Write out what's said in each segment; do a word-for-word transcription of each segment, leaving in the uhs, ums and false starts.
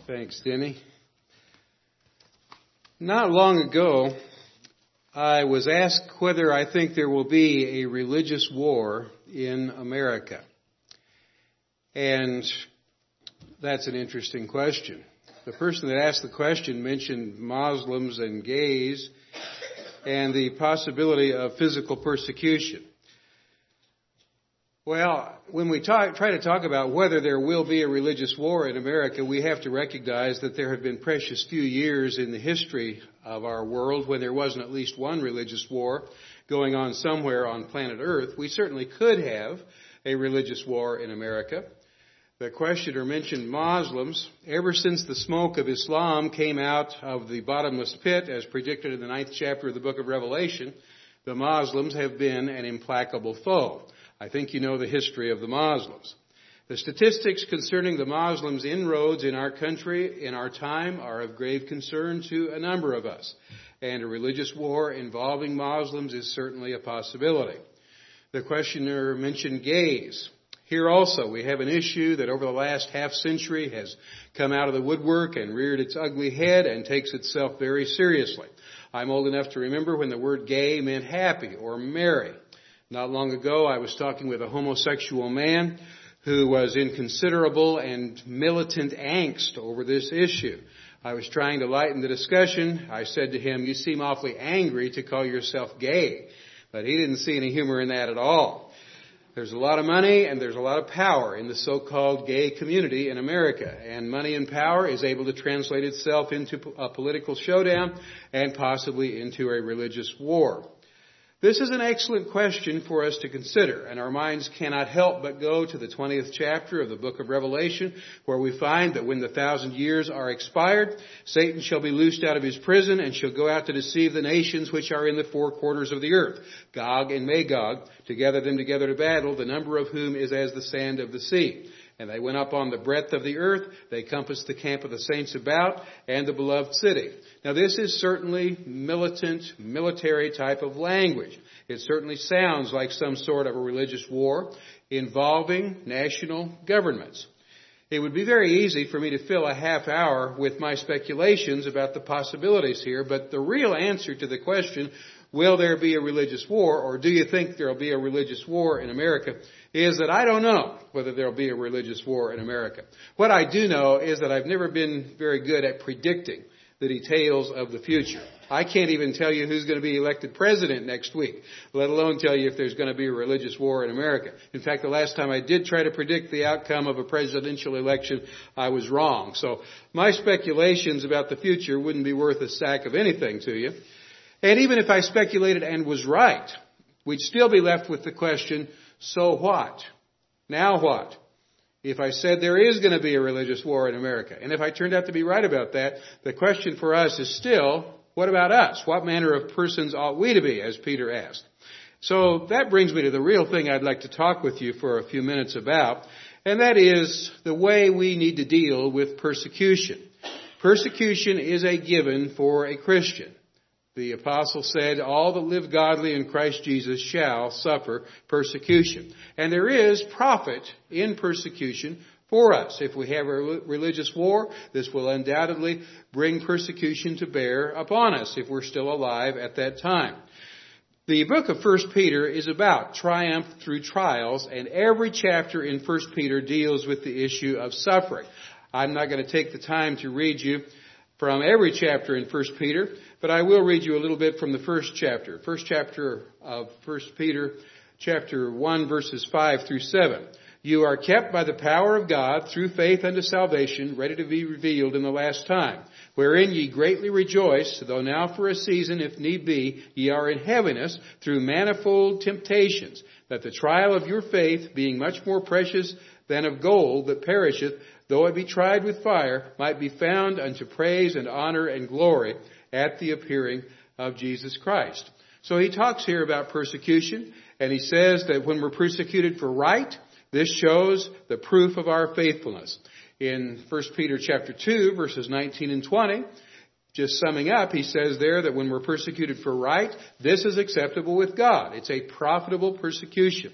Thanks, Denny. Not long ago, I was asked whether I think there will be a religious war in America. And that's an interesting question. The person that asked the question mentioned Muslims and gays and the possibility of physical persecution. Well, when we talk, try to talk about whether there will be a religious war in America, we have to recognize that there have been precious few years in the history of our world when there wasn't at least one religious war going on somewhere on planet Earth. We certainly could have a religious war in America. The questioner mentioned Muslims. Ever since the smoke of Islam came out of the bottomless pit, as predicted in the ninth chapter of the book of Revelation, the Muslims have been an implacable foe. I think you know the history of the Muslims. The statistics concerning the Muslims' inroads in our country, in our time, are of grave concern to a number of us. And a religious war involving Muslims is certainly a possibility. The questioner mentioned gays. Here also we have an issue that over the last half century has come out of the woodwork and reared its ugly head and takes itself very seriously. I'm old enough to remember when the word gay meant happy or merry. Not long ago, I was talking with a homosexual man who was in considerable and militant angst over this issue. I was trying to lighten the discussion. I said to him, "You seem awfully angry to call yourself gay." But he didn't see any humor in that at all. There's a lot of money and there's a lot of power in the so-called gay community in America. And money and power is able to translate itself into a political showdown and possibly into a religious war. This is an excellent question for us to consider, and our minds cannot help but go to the twentieth chapter of the book of Revelation, where we find that when the thousand years are expired, Satan shall be loosed out of his prison and shall go out to deceive the nations which are in the four quarters of the earth, Gog and Magog, to gather them together to battle, the number of whom is as the sand of the sea. And they went up on the breadth of the earth. They compassed the camp of the saints about and the beloved city. Now this is certainly militant, military type of language. It certainly sounds like some sort of a religious war involving national governments. It would be very easy for me to fill a half hour with my speculations about the possibilities here, but the real answer to the question, will there be a religious war, or do you think there will be a religious war in America, is that I don't know whether there will be a religious war in America. What I do know is that I've never been very good at predicting the details of the future. I can't even tell you who's going to be elected president next week, let alone tell you if there's going to be a religious war in America. In fact, the last time I did try to predict the outcome of a presidential election, I was wrong. So my speculations about the future wouldn't be worth a sack of anything to you. And even if I speculated and was right, we'd still be left with the question, so what? Now what? If I said there is going to be a religious war in America, and if I turned out to be right about that, the question for us is still, what about us? What manner of persons ought we to be, as Peter asked? So that brings me to the real thing I'd like to talk with you for a few minutes about, and that is the way we need to deal with persecution. Persecution is a given for a Christian. The apostle said, all that live godly in Christ Jesus shall suffer persecution. And there is profit in persecution for us. If we have a religious war, this will undoubtedly bring persecution to bear upon us if we're still alive at that time. The book of First Peter is about triumph through trials, and every chapter in First Peter deals with the issue of suffering. I'm not going to take the time to read you from every chapter in First Peter, but I will read you a little bit from the first chapter. First chapter of First Peter, chapter one, verses five through seven. You are kept by the power of God through faith unto salvation, ready to be revealed in the last time, wherein ye greatly rejoice, though now for a season, if need be, ye are in heaviness through manifold temptations, that the trial of your faith, being much more precious than of gold that perisheth, though it be tried with fire, might be found unto praise and honor and glory at the appearing of Jesus Christ. So he talks here about persecution, and he says that when we're persecuted for right, this shows the proof of our faithfulness. In First Peter chapter two, verses nineteen and twenty, just summing up, he says there that when we're persecuted for right, this is acceptable with God. It's a profitable persecution.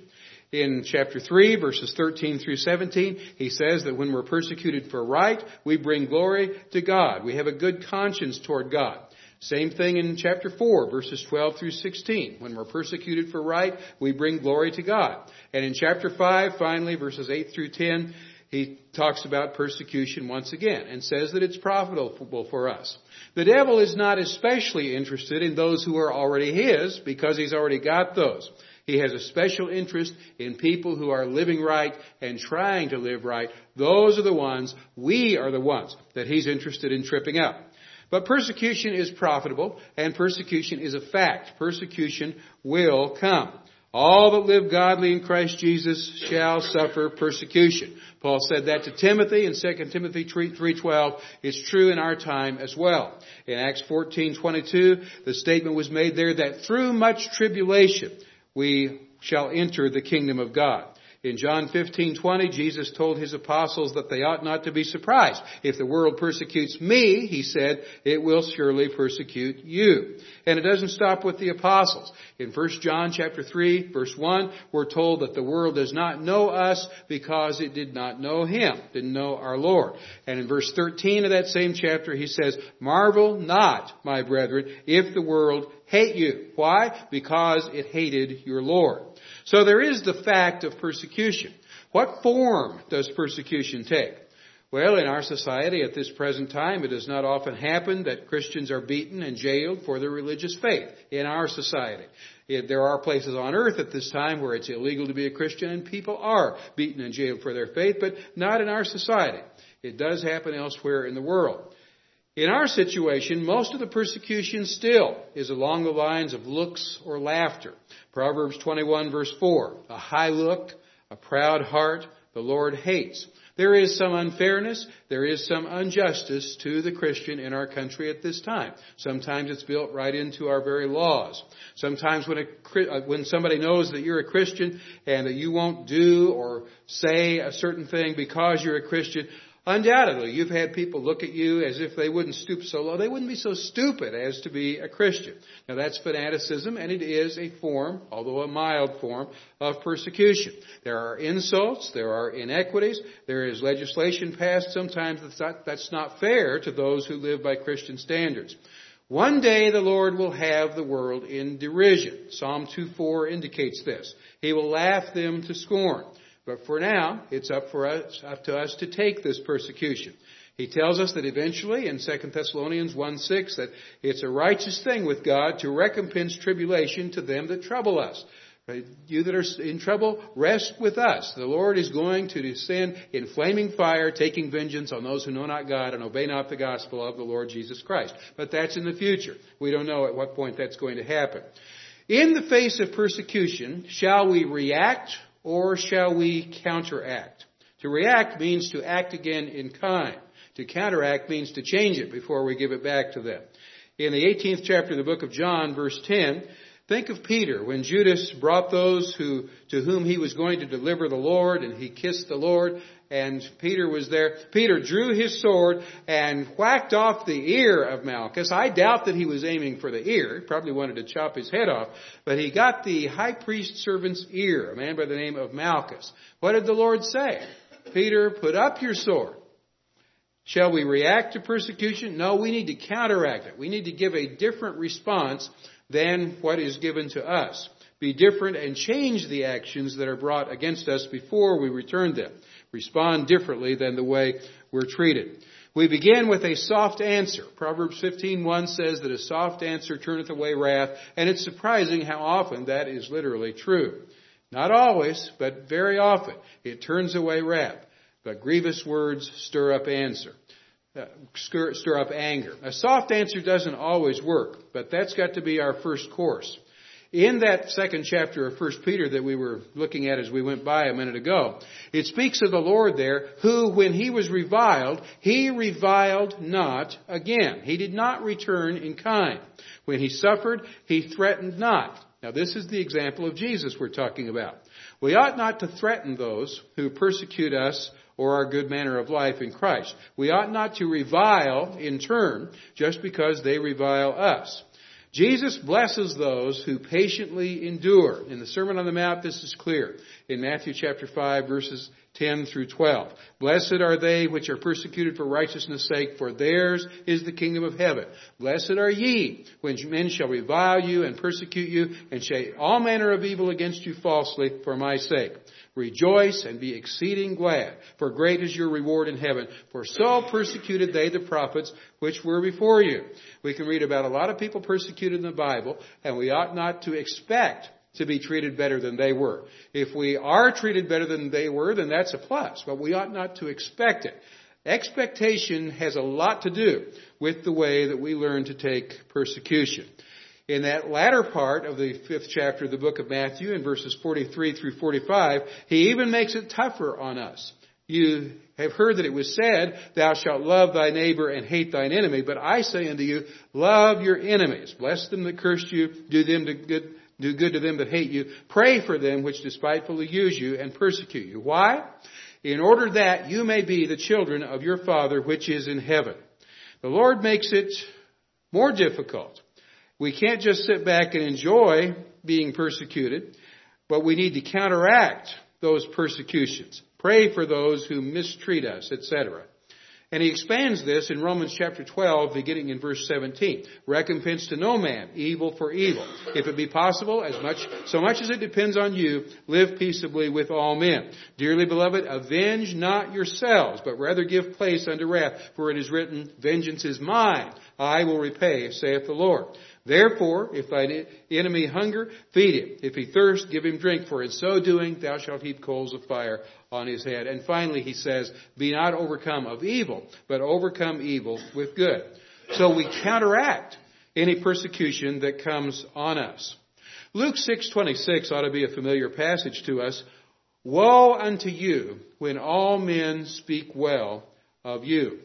In chapter three, verses thirteen through seventeen, he says that when we're persecuted for right, we bring glory to God. We have a good conscience toward God. Same thing in chapter four, verses twelve through sixteen. When we're persecuted for right, we bring glory to God. And in chapter five, finally, verses eight through ten, he talks about persecution once again and says that it's profitable for us. The devil is not especially interested in those who are already his because he's already got those. He has a special interest in people who are living right and trying to live right. Those are the ones, we are the ones that he's interested in tripping up. But persecution is profitable, and persecution is a fact. Persecution will come. All that live godly in Christ Jesus shall suffer persecution. Paul said that to Timothy in Second Timothy three twelve. It's true in our time as well. In Acts fourteen twenty-two, the statement was made there that through much tribulation we shall enter the kingdom of God. In John fifteen twenty, Jesus told his apostles that they ought not to be surprised. If the world persecutes me, he said, it will surely persecute you. And it doesn't stop with the apostles. In First John chapter three, verse one, we're told that the world does not know us because it did not know him, didn't know our Lord. And in verse thirteen of that same chapter, he says, marvel not, my brethren, if the world hate you. Why? Because it hated your Lord. So there is the fact of persecution. What form does persecution take? Well, in our society at this present time, it does not often happen that Christians are beaten and jailed for their religious faith in our society. There are places on earth at this time where it's illegal to be a Christian and people are beaten and jailed for their faith, but not in our society. It does happen elsewhere in the world. In our situation, most of the persecution still is along the lines of looks or laughter. Proverbs twenty-one verse four, a high look, a proud heart, the Lord hates. There is some unfairness, there is some injustice to the Christian in our country at this time. Sometimes it's built right into our very laws. Sometimes when a, when somebody knows that you're a Christian and that you won't do or say a certain thing because you're a Christian, undoubtedly, you've had people look at you as if they wouldn't stoop so low. They wouldn't be so stupid as to be a Christian. Now, that's fanaticism, and it is a form, although a mild form, of persecution. There are insults. There are inequities. There is legislation passed. Sometimes that's not, that's not fair to those who live by Christian standards. One day the Lord will have the world in derision. Psalm two four indicates this. He will laugh them to scorn. But for now, it's up for us, up to us to take this persecution. He tells us that eventually in Second Thessalonians one six that it's a righteous thing with God to recompense tribulation to them that trouble us. Right? You that are in trouble, rest with us. The Lord is going to descend in flaming fire, taking vengeance on those who know not God and obey not the gospel of the Lord Jesus Christ. But that's in the future. We don't know at what point that's going to happen. In the face of persecution, shall we react or shall we counteract? To react means to act again in kind. To counteract means to change it before we give it back to them. In the eighteenth chapter of the book of John, verse ten, think of Peter when Judas brought those who to whom he was going to deliver the Lord, and he kissed the Lord, and Peter was there. Peter drew his sword and whacked off the ear of Malchus. I doubt that he was aiming for the ear. He probably wanted to chop his head off. But he got the high priest servant's ear, a man by the name of Malchus. What did the Lord say? Peter, put up your sword. Shall we react to persecution? No, we need to counteract it. We need to give a different response than what is given to us. Be different and change the actions that are brought against us before we return them. Respond differently than the way we're treated. We begin with a soft answer. Proverbs fifteen one says that a soft answer turneth away wrath, and it's surprising how often that is literally true. Not always, but very often it turns away wrath. But grievous words stir up answer. Uh, stir, stir up anger. A soft answer doesn't always work, but that's got to be our first course. In that second chapter of First Peter that we were looking at as we went by a minute ago, it speaks of the Lord there, who, when he was reviled, he reviled not again. He did not return in kind. When he suffered, he threatened not. Now, this is the example of Jesus we're talking about. We ought not to threaten those who persecute us or our good manner of life in Christ. We ought not to revile in turn just because they revile us. Jesus blesses those who patiently endure. In the Sermon on the Mount, this is clear. in Matthew chapter five, verses ten through twelve. Blessed are they which are persecuted for righteousness' sake, for theirs is the kingdom of heaven. Blessed are ye, when men shall revile you and persecute you, and say all manner of evil against you falsely for my sake. Rejoice and be exceeding glad, for great is your reward in heaven. For so persecuted they the prophets which were before you. We can read about a lot of people persecuted in the Bible, and we ought not to expect to be treated better than they were. If we are treated better than they were, then that's a plus, but we ought not to expect it. Expectation has a lot to do with the way that we learn to take persecution. In that latter part of the fifth chapter of the book of Matthew, in verses forty-three through forty-five, he even makes it tougher on us. You have heard that it was said, thou shalt love thy neighbor and hate thine enemy. But I say unto you, love your enemies. Bless them that curse you. Do them to good, do good to them that hate you. Pray for them which despitefully use you and persecute you. Why? In order that you may be the children of your Father which is in heaven. The Lord makes it more difficult. We can't just sit back and enjoy being persecuted, but we need to counteract those persecutions. Pray for those who mistreat us, et cetera. And he expands this in Romans chapter twelve, beginning in verse seventeen. Recompense to no man evil for evil. If it be possible, as much, so much as it depends on you, live peaceably with all men. Dearly beloved, avenge not yourselves, but rather give place unto wrath. For it is written, vengeance is mine, I will repay, saith the Lord. Therefore, if thine enemy hunger, feed him. If he thirst, give him drink. For in so doing, thou shalt heap coals of fire on his head. And finally, he says, be not overcome of evil, but overcome evil with good. So we counteract any persecution that comes on us. Luke six twenty-six ought to be a familiar passage to us. Woe unto you when all men speak well of you.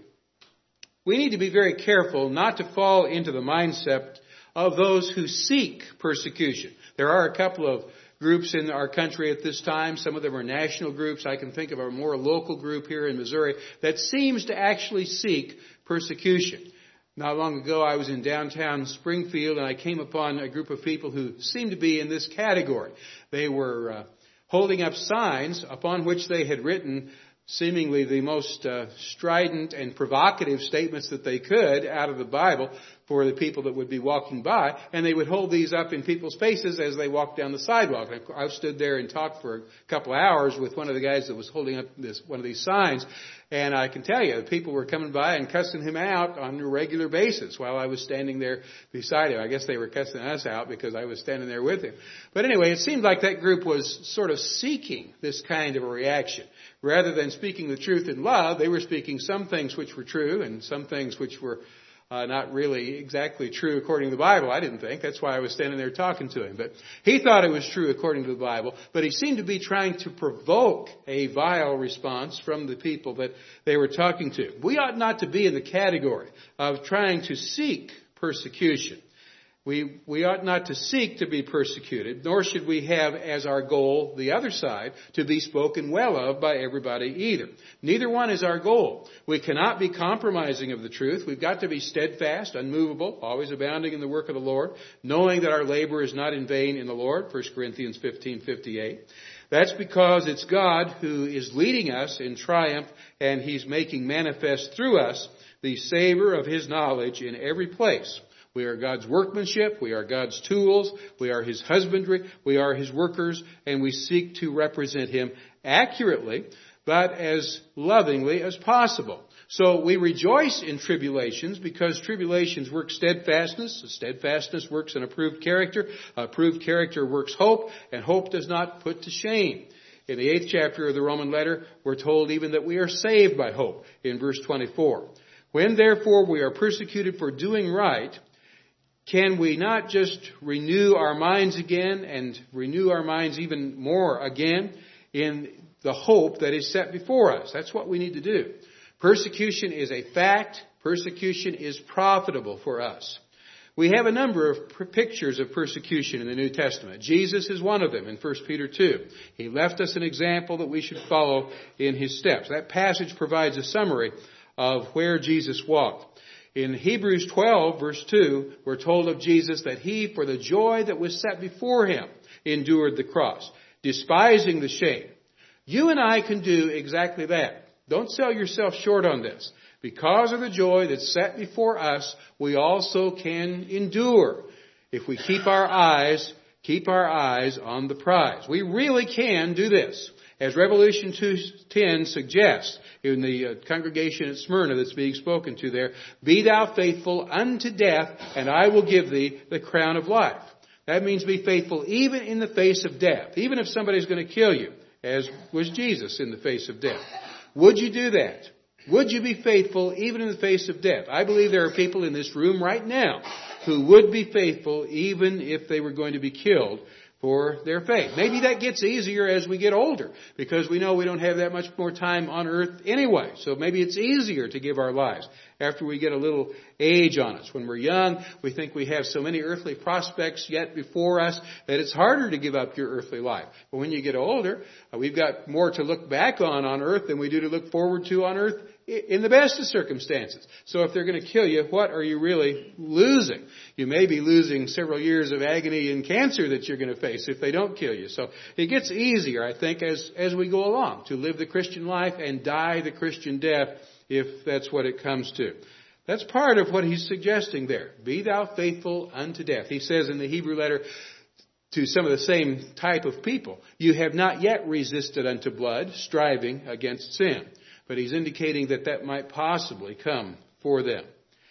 We need to be very careful not to fall into the mindset of those who seek persecution. There are a couple of groups in our country at this time. Some of them are national groups. I can think of a more local group here in Missouri that seems to actually seek persecution. Not long ago, I was in downtown Springfield, and I came upon a group of people who seemed to be in this category. They were uh, holding up signs upon which they had written seemingly the most uh, strident and provocative statements that they could out of the Bible for the people that would be walking by, and they would hold these up in people's faces as they walked down the sidewalk. I stood there and talked for a couple of hours with one of the guys that was holding up this one of these signs, and I can tell you, people were coming by and cussing him out on a regular basis while I was standing there beside him. I guess they were cussing us out because I was standing there with him. But anyway, it seemed like that group was sort of seeking this kind of a reaction. Rather than speaking the truth in love, they were speaking some things which were true and some things which were Uh, not really exactly true according to the Bible, I didn't think. That's why I was standing there talking to him. But he thought it was true according to the Bible. But he seemed to be trying to provoke a vile response from the people that they were talking to. We ought not to be in the category of trying to seek persecution. We, we ought not to seek to be persecuted, nor should we have as our goal, the other side, to be spoken well of by everybody either. Neither one is our goal. We cannot be compromising of the truth. We've got to be steadfast, unmovable, always abounding in the work of the Lord, knowing that our labor is not in vain in the Lord, First Corinthians fifteen fifty-eight. That's because it's God who is leading us in triumph, and He's making manifest through us the savor of His knowledge in every place. We are God's workmanship. We are God's tools. We are His husbandry. We are His workers. And we seek to represent Him accurately, but as lovingly as possible. So we rejoice in tribulations because tribulations work steadfastness. Steadfastness works an approved character. Approved character works hope. And hope does not put to shame. In the eighth chapter of the Roman letter, we're told even that we are saved by hope in verse twenty-four. When therefore we are persecuted for doing right, can we not just renew our minds again and renew our minds even more again in the hope that is set before us? That's what we need to do. Persecution is a fact. Persecution is profitable for us. We have a number of pictures of persecution in the New Testament. Jesus is one of them in First Peter two. He left us an example that we should follow in His steps. That passage provides a summary of where Jesus walked. In Hebrews twelve, verse two, we're told of Jesus that He, for the joy that was set before Him, endured the cross, despising the shame. You and I can do exactly that. Don't sell yourself short on this. Because of the joy that's set before us, we also can endure. If we keep our eyes, keep our eyes on the prize. We really can do this. As Revelation two ten suggests in the uh, congregation at Smyrna that's being spoken to there, be thou faithful unto death, and I will give thee the crown of life. That means be faithful even in the face of death, even if somebody's going to kill you, as was Jesus in the face of death. Would you do that? Would you be faithful even in the face of death? I believe there are people in this room right now who would be faithful even if they were going to be killed for their faith. Maybe that gets easier as we get older because we know we don't have that much more time on earth anyway. So maybe it's easier to give our lives after we get a little age on us. When we're young, we think we have so many earthly prospects yet before us that it's harder to give up your earthly life. But when you get older, we've got more to look back on on earth than we do to look forward to on earth in the best of circumstances. So if they're going to kill you, what are you really losing? You may be losing several years of agony and cancer that you're going to face if they don't kill you. So it gets easier, I think, as, as we go along to live the Christian life and die the Christian death if that's what it comes to. That's part of what he's suggesting there. Be thou faithful unto death. He says in the Hebrew letter to some of the same type of people, you have not yet resisted unto blood, striving against sin. But he's indicating that that might possibly come for them.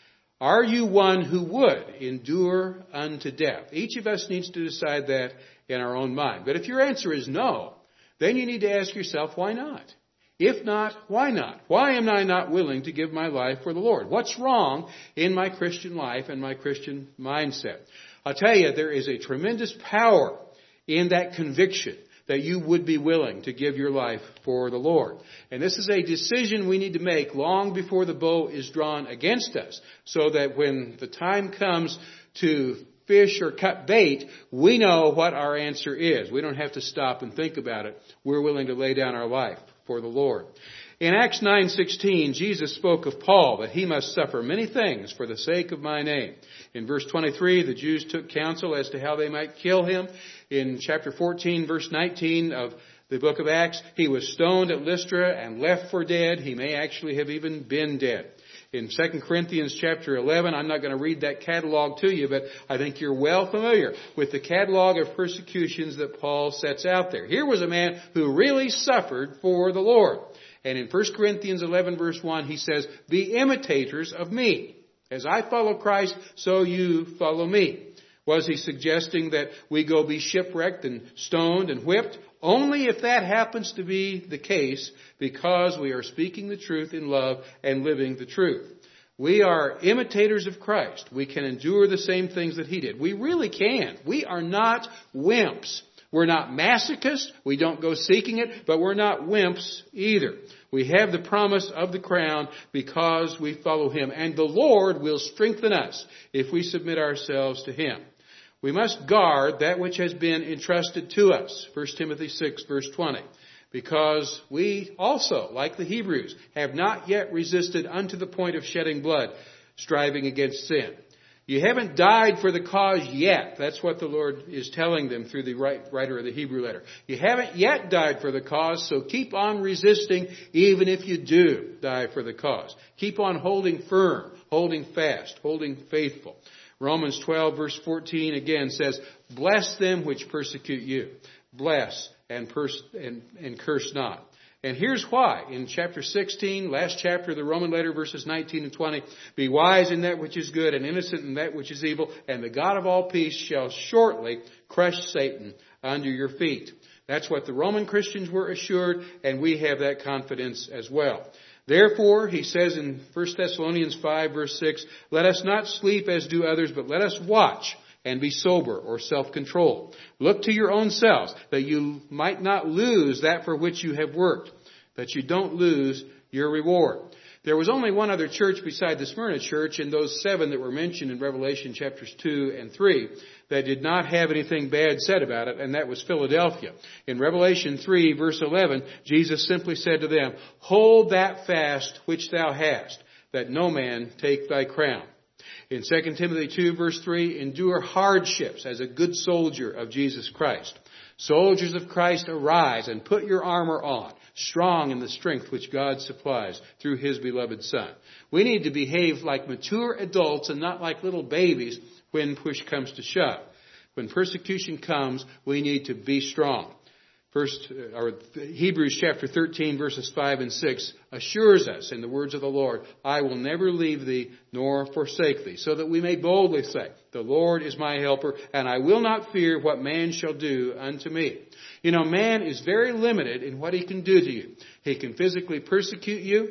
Are you one who would endure unto death? Each of us needs to decide that in our own mind. But if your answer is no, then you need to ask yourself, why not? If not, why not? Why am I not willing to give my life for the Lord? What's wrong in my Christian life and my Christian mindset? I'll tell you, there is a tremendous power in that conviction that you would be willing to give your life for the Lord. And this is a decision we need to make long before the bow is drawn against us, so that when the time comes to fish or cut bait, we know what our answer is. We don't have to stop and think about it. We're willing to lay down our life for the Lord. In Acts nine sixteen, Jesus spoke of Paul that he must suffer many things for the sake of my name. In verse twenty-three, the Jews took counsel as to how they might kill him. In chapter fourteen, verse nineteen of the book of Acts, he was stoned at Lystra and left for dead. He may actually have even been dead. In Second Corinthians chapter eleven, I'm not going to read that catalog to you, but I think you're well familiar with the catalog of persecutions that Paul sets out there. Here was a man who really suffered for the Lord. And in First Corinthians eleven verse one, he says, be imitators of me. As I follow Christ, so you follow me. Was he suggesting that we go be shipwrecked and stoned and whipped? Only if that happens to be the case, because we are speaking the truth in love and living the truth. We are imitators of Christ. We can endure the same things that he did. We really can. We are not wimps. We're not masochists. We don't go seeking it, but we're not wimps either. We have the promise of the crown because we follow him. And the Lord will strengthen us if we submit ourselves to him. We must guard that which has been entrusted to us. First Timothy six verse twenty. Because we also, like the Hebrews, have not yet resisted unto the point of shedding blood, striving against sin. You haven't died for the cause yet. That's what the Lord is telling them through the writer of the Hebrew letter. You haven't yet died for the cause, so keep on resisting even if you do die for the cause. Keep on holding firm, holding fast, holding faithful. Romans twelve verse fourteen again says, bless them which persecute you. Bless and, pers- and, and curse not. And here's why. In chapter sixteen, last chapter of the Roman letter, verses nineteen and twenty, be wise in that which is good and innocent in that which is evil, and the God of all peace shall shortly crush Satan under your feet. That's what the Roman Christians were assured, and we have that confidence as well. Therefore, he says in First Thessalonians five verse six, let us not sleep as do others, but let us watch and be sober or self-controlled. Look to your own selves, that you might not lose that for which you have worked, that you don't lose your reward. There was only one other church beside the Smyrna church in those seven that were mentioned in Revelation chapters two and three that did not have anything bad said about it, and that was Philadelphia. In Revelation three verse eleven, Jesus simply said to them, hold that fast which thou hast, that no man take thy crown. In Second Timothy two verse three, endure hardships as a good soldier of Jesus Christ. Soldiers of Christ, arise and put your armor on, strong in the strength which God supplies through His beloved Son. We need to behave like mature adults and not like little babies when push comes to shove. When persecution comes, we need to be strong. First, or Hebrews chapter thirteen, verses five and six assures us in the words of the Lord, I will never leave thee nor forsake thee, so that we may boldly say, the Lord is my helper, and I will not fear what man shall do unto me. You know, man is very limited in what he can do to you. He can physically persecute you,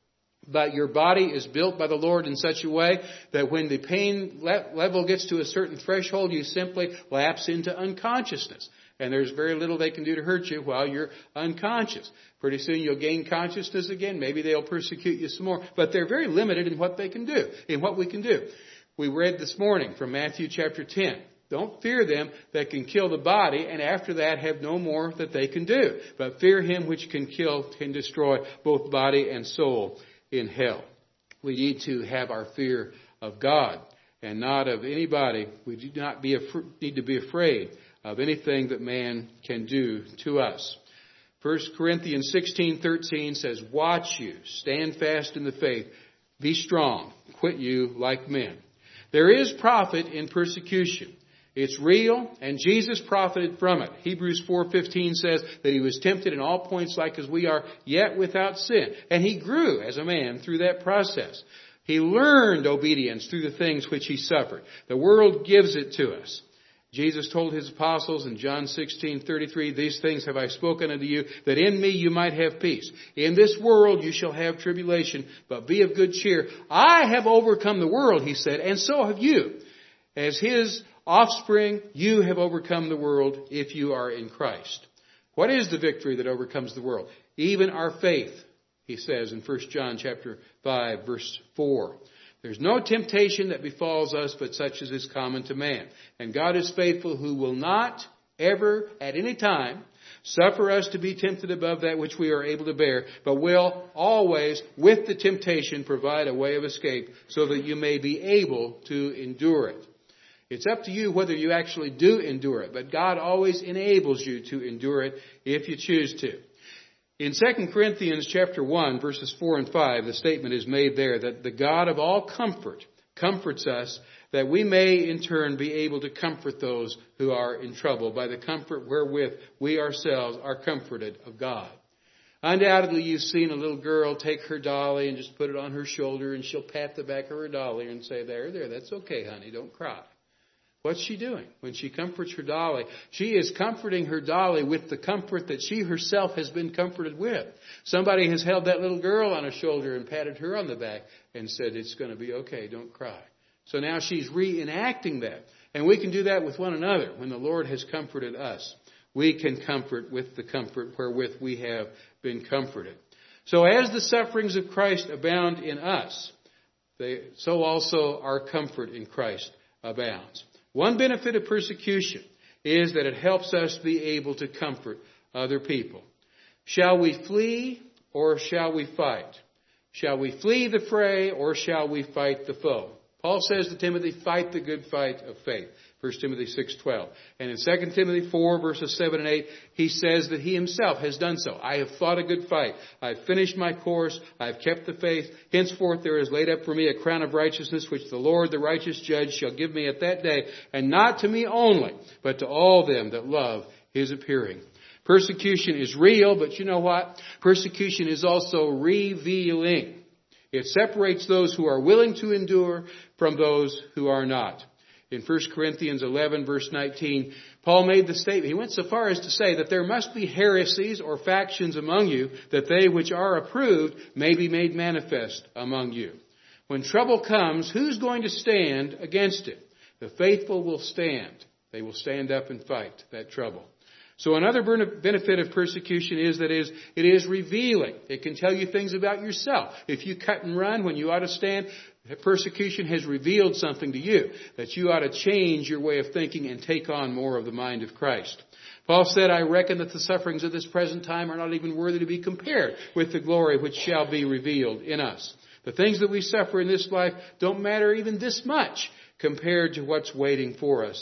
but your body is built by the Lord in such a way that when the pain level gets to a certain threshold, you simply lapse into unconsciousness. And there's very little they can do to hurt you while you're unconscious. Pretty soon you'll gain consciousness again. Maybe they'll persecute you some more. But they're very limited in what they can do, in what we can do. We read this morning from Matthew chapter ten. Don't fear them that can kill the body, and after that have no more that they can do. But fear him which can kill, can destroy both body and soul in hell. We need to have our fear of God and not of anybody. We do not be af- need to be afraid of anything that man can do to us. First Corinthians sixteen thirteen says, watch you, stand fast in the faith, be strong, quit you like men. There is profit in persecution. It's real, and Jesus profited from it. Hebrews four fifteen says that he was tempted in all points like as we are, yet without sin. And he grew as a man through that process. He learned obedience through the things which he suffered. The world gives it to us. Jesus told his apostles in John sixteen thirty-three, these things have I spoken unto you, that in me you might have peace. In this world you shall have tribulation, but be of good cheer. I have overcome the world, he said, and so have you. As his offspring, you have overcome the world if you are in Christ. What is the victory that overcomes the world? Even our faith, he says in First John chapter five, verse four. There's no temptation that befalls us but such as is common to man. And God is faithful, who will not ever at any time suffer us to be tempted above that which we are able to bear, but will always with the temptation provide a way of escape so that you may be able to endure it. It's up to you whether you actually do endure it, but God always enables you to endure it if you choose to. In Second Corinthians chapter one, verses four and five, the statement is made there that the God of all comfort comforts us, that we may in turn be able to comfort those who are in trouble by the comfort wherewith we ourselves are comforted of God. Undoubtedly, you've seen a little girl take her dolly and just put it on her shoulder, and she'll pat the back of her dolly and say, there, there, that's okay, honey, don't cry. What's she doing when she comforts her dolly? She is comforting her dolly with the comfort that she herself has been comforted with. Somebody has held that little girl on a shoulder and patted her on the back and said, it's going to be okay, don't cry. So now she's reenacting that. And we can do that with one another. When the Lord has comforted us, we can comfort with the comfort wherewith we have been comforted. So as the sufferings of Christ abound in us, they, so also our comfort in Christ abounds. One benefit of persecution is that it helps us be able to comfort other people. Shall we flee or shall we fight? Shall we flee the fray or shall we fight the foe? Paul says to Timothy, fight the good fight of faith. First Timothy six twelve. And in Second Timothy four, verses seven and eight, he says that he himself has done so. I have fought a good fight. I have finished my course. I have kept the faith. Henceforth there is laid up for me a crown of righteousness, which the Lord, the righteous judge, shall give me at that day. And not to me only, but to all them that love his appearing. Persecution is real, but you know what? Persecution is also revealing. It separates those who are willing to endure from those who are not. In First Corinthians eleven, verse nineteen, Paul made the statement, he went so far as to say that there must be heresies or factions among you, that they which are approved may be made manifest among you. When trouble comes, who's going to stand against it? The faithful will stand. They will stand up and fight that trouble. So another benefit of persecution is that it is revealing. It can tell you things about yourself. If you cut and run when you ought to stand, persecution has revealed something to you, that you ought to change your way of thinking and take on more of the mind of Christ. Paul said, I reckon that the sufferings of this present time are not even worthy to be compared with the glory which shall be revealed in us. The things that we suffer in this life don't matter even this much compared to what's waiting for us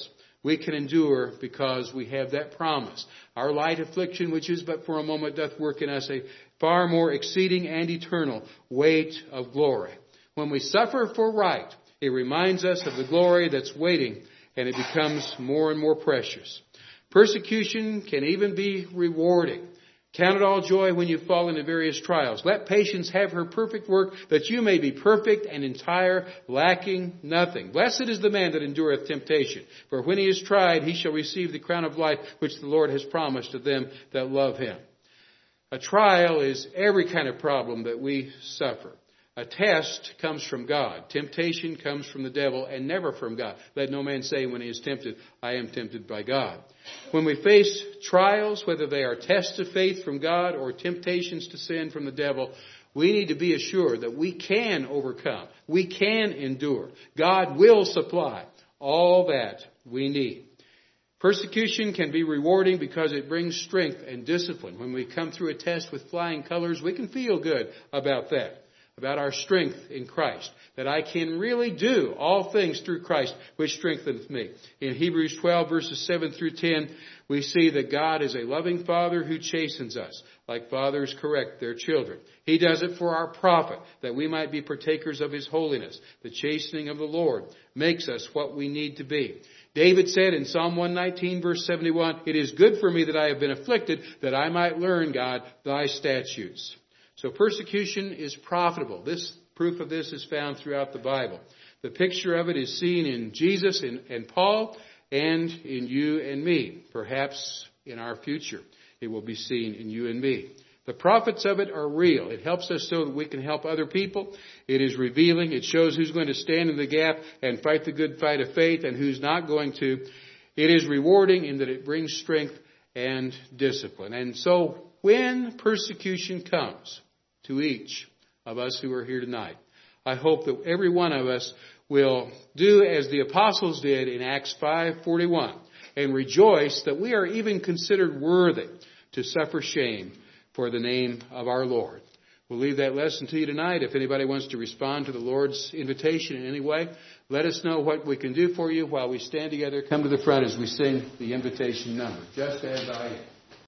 We can endure because we have that promise. Our light affliction, which is but for a moment, doth work in us a far more exceeding and eternal weight of glory. When we suffer for right, it reminds us of the glory that's waiting, and it becomes more and more precious. Persecution can even be rewarding. Count it all joy when you fall into various trials. Let patience have her perfect work, that you may be perfect and entire, lacking nothing. Blessed is the man that endureth temptation, for when he is tried, he shall receive the crown of life which the Lord has promised to them that love him. A trial is every kind of problem that we suffer. A test comes from God. Temptation comes from the devil and never from God. Let no man say when he is tempted, I am tempted by God. When we face trials, whether they are tests of faith from God or temptations to sin from the devil, we need to be assured that we can overcome. We can endure. God will supply all that we need. Persecution can be rewarding because it brings strength and discipline. When we come through a test with flying colors, we can feel good about that. About our strength in Christ, that I can really do all things through Christ, which strengtheneth me. In Hebrews twelve, verses seven through ten, we see that God is a loving Father who chastens us, like fathers correct their children. He does it for our profit, that we might be partakers of His holiness. The chastening of the Lord makes us what we need to be. David said in Psalm one nineteen, verse seventy-one, it is good for me that I have been afflicted, that I might learn, God, thy statutes. So persecution is profitable. This proof of this is found throughout the Bible. The picture of it is seen in Jesus and, and Paul and in you and me. Perhaps in our future it will be seen in you and me. The profits of it are real. It helps us so that we can help other people. It is revealing. It shows who's going to stand in the gap and fight the good fight of faith and who's not going to. It is rewarding in that it brings strength and discipline. And so when persecution comes to each of us who are here tonight, I hope that every one of us will do as the apostles did in Acts five forty-one and rejoice that we are even considered worthy to suffer shame for the name of our Lord. We'll leave that lesson to you tonight. If anybody wants to respond to the Lord's invitation in any way, let us know what we can do for you while we stand together. Come to the front as we sing the invitation number, just as I am.